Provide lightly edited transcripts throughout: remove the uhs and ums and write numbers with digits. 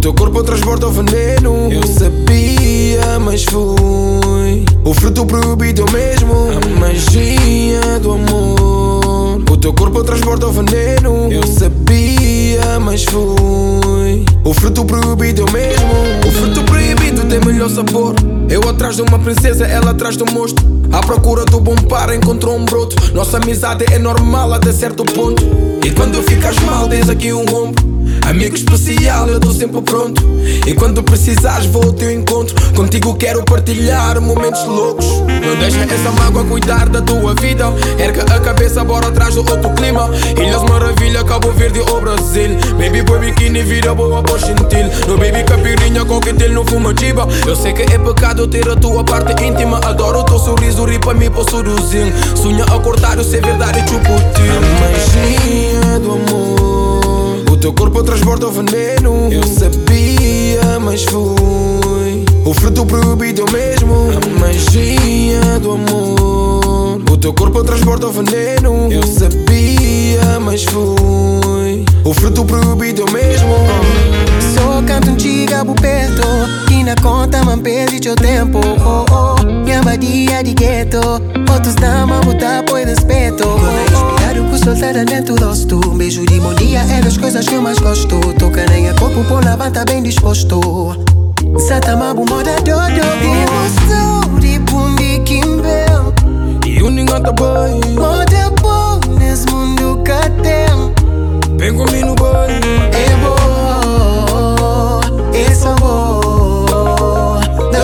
teu corpo transborda o veneno. Eu sabia, mas fui o fruto proibido mesmo. A magia do amor. O teu corpo transborda o veneno. Eu sabia, mas fui o fruto proibido mesmo. O fruto proibido tem melhor sabor. Eu atrás de uma princesa, ela atrás do monstro. À procura do bom par, encontrou um broto. Nossa amizade é normal até certo ponto. E quando ficas mal, tens aqui um ombro. Amigo especial, eu tô sempre pronto. E quando precisares, vou ao teu encontro. Contigo quero partilhar momentos loucos. Não deixa essa mágoa cuidar da tua vida. Erga a cabeça, bora atrás do outro clima. Ilhas Maravilha, Cabo Verde ou Brasil. Baby boy biquíni, vira boa voz gentil. No baby capirinha, coquetel, no fuma chiba. Eu sei que é pecado ter a tua parte íntima. Adoro o teu sorriso, ri pra mim, posso seduzir. Sonha acordar, eu sei verdade, chupo-te. A magia do amor. O teu corpo transborda o veneno. Eu sabia, mas fui o fruto proibido mesmo. A magia do amor. O teu corpo transborda o veneno. Eu sabia, mas fui o fruto proibido mesmo. Só canto antiga por perto. Que na conta man perde o tempo. Oh, oh. Minha vadia de gueto. Outros dama botar por respeito. Respirar com solteira dentro do rosto. Um beijo de bom dia é das coisas que eu mais gosto. Toca nem a corpo por lavar tá bem disposto. Satamabu moda dodo. E de bundi kimbel. E o ninguém tá bem. Moda bom nesse mundo que tem. Vem comigo no banho. É bom, é sabor do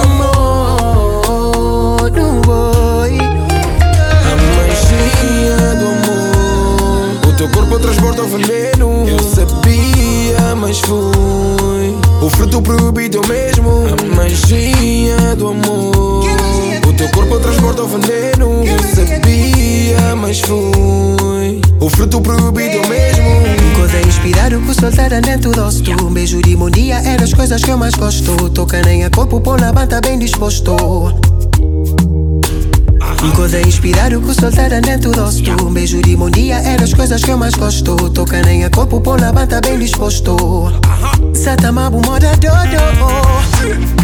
amor do boi. A magia do amor. O teu corpo transborda o veneno. Eu sabia, mas fui o fruto proibido mesmo. A magia do amor. O teu corpo transborda o veneno. Eu sabia, mas fui o fruto proibido mesmo. Coisa inspirado com solteira dentro do rosto. Um beijo de bom dia é das coisas que eu mais gosto. Toca nem a corpo, por lavar tá bem disposto. Coisa inspirado com solteira dentro do rosto. Um beijo de bom dia é das coisas que eu mais gosto. Toca nem a corpo, por lavar tá bem disposto. Satamabu moda dodo.